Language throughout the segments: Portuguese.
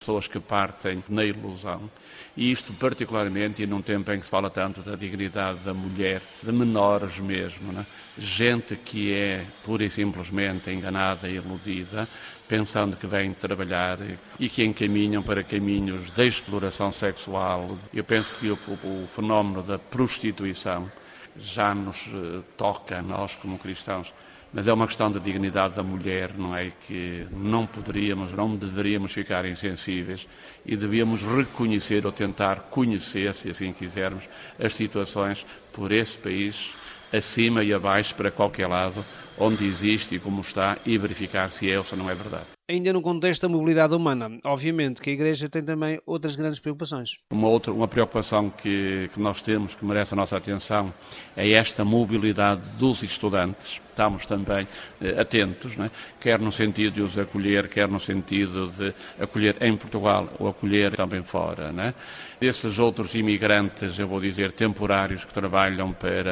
pessoas que partem na ilusão. E isto particularmente, e num tempo em que se fala tanto da dignidade da mulher, de menores mesmo, né? Gente que é pura e simplesmente enganada e iludida, pensando que vêm trabalhar e que encaminham para caminhos de exploração sexual. Eu penso que o fenómeno da prostituição já nos toca, nós como cristãos, mas é uma questão da dignidade da mulher, não é? Que não deveríamos ficar insensíveis e devíamos reconhecer ou tentar conhecer, se assim quisermos, as situações por esse país, acima e abaixo, para qualquer lado, onde existe e como está, e verificar se é ou se não é verdade. Ainda no contexto da mobilidade humana, obviamente que a Igreja tem também outras grandes preocupações. Uma preocupação que nós temos, que merece a nossa atenção, é esta mobilidade dos estudantes. Estamos também atentos, não é? Quer no sentido de os acolher, quer no sentido de acolher em Portugal ou acolher também fora, não é? Esses outros imigrantes, eu vou dizer, temporários, que trabalham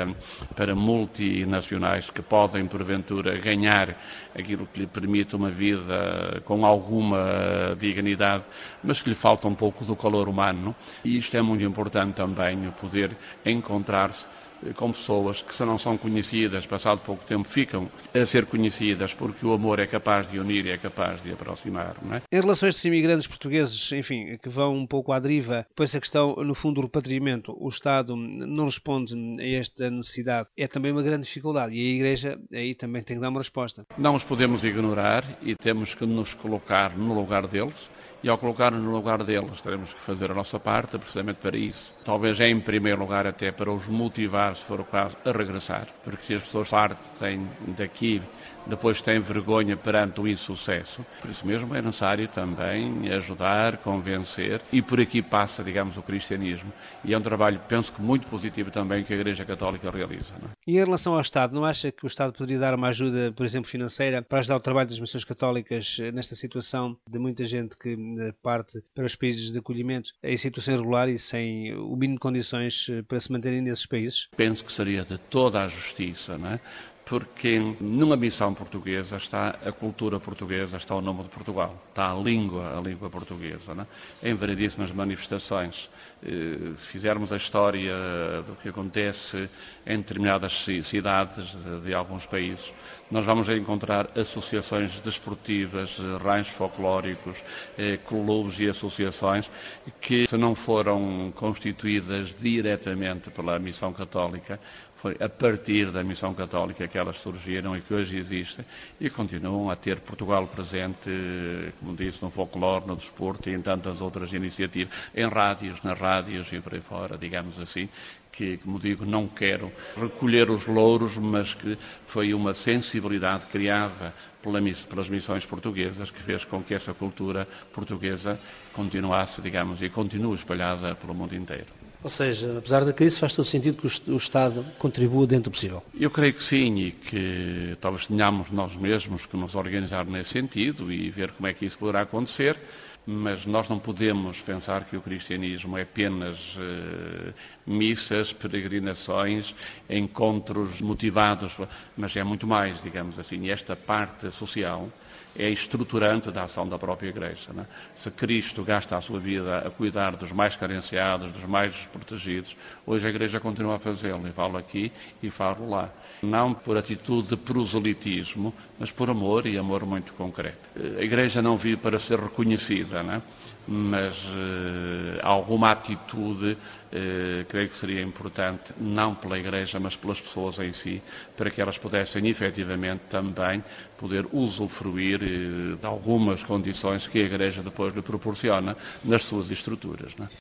para multinacionais, que podem, porventura, ganhar aquilo que lhe permite uma vida com alguma dignidade, mas que lhe falta um pouco do calor humano. E isto é muito importante também, o poder encontrar-se com pessoas que, se não são conhecidas, passado pouco tempo ficam a ser conhecidas, porque o amor é capaz de unir e é capaz de aproximar, não é? Em relação a estes imigrantes portugueses, enfim, que vão um pouco à deriva, depois a questão, no fundo, do repatriamento, o Estado não responde a esta necessidade, é também uma grande dificuldade e a Igreja aí também tem que dar uma resposta. Não os podemos ignorar e temos que nos colocar no lugar deles. E ao colocar-nos no lugar deles, teremos que fazer a nossa parte, precisamente para isso. Talvez em primeiro lugar até para os motivar, se for o caso, a regressar. Porque se as pessoas partem daqui, depois têm vergonha perante o insucesso. Por isso mesmo é necessário também ajudar, convencer. E por aqui passa, digamos, o cristianismo. E é um trabalho, penso que muito positivo também, que a Igreja Católica realiza. Não é? E em relação ao Estado, não acha que o Estado poderia dar uma ajuda, por exemplo, financeira, para ajudar o trabalho das missões católicas nesta situação de muita gente que parte para os países de acolhimento em situação irregular e sem o mínimo de condições para se manterem nesses países? Penso que seria de toda a justiça, não é? Porque numa missão portuguesa está a cultura portuguesa, está o nome de Portugal, está a língua portuguesa, não é? Em variedíssimas manifestações. Se fizermos a história do que acontece em determinadas cidades de alguns países, nós vamos encontrar associações desportivas, ranchos folclóricos, clubes e associações que, se não foram constituídas diretamente pela missão católica, foi a partir da missão católica que elas surgiram e que hoje existem e continuam a ter Portugal presente, como disse, no folclore, no desporto e em tantas outras iniciativas, nas rádios e por aí fora, digamos assim, que, como digo, não quero recolher os louros, mas que foi uma sensibilidade criada pelas missões portuguesas que fez com que essa cultura portuguesa continuasse, digamos, e continue espalhada pelo mundo inteiro. Ou seja, apesar da crise, faz todo sentido que o Estado contribua dentro do possível. Eu creio que sim, e que talvez tenhamos nós mesmos que nos organizar nesse sentido e ver como é que isso poderá acontecer, mas nós não podemos pensar que o cristianismo é apenas missas, peregrinações, encontros motivados, mas é muito mais, digamos assim, e esta parte social é estruturante da ação da própria Igreja. Não é? Se Cristo gasta a sua vida a cuidar dos mais carenciados, dos mais desprotegidos, hoje a Igreja continua a fazê-lo, e falo aqui e falo lá. Não por atitude de proselitismo, mas por amor, e amor muito concreto. A Igreja não vive para ser reconhecida, não é? Mas alguma atitude creio que seria importante, não pela Igreja, mas pelas pessoas em si, para que elas pudessem efetivamente também poder usufruir de algumas condições que a Igreja depois lhe proporciona nas suas estruturas. Não é?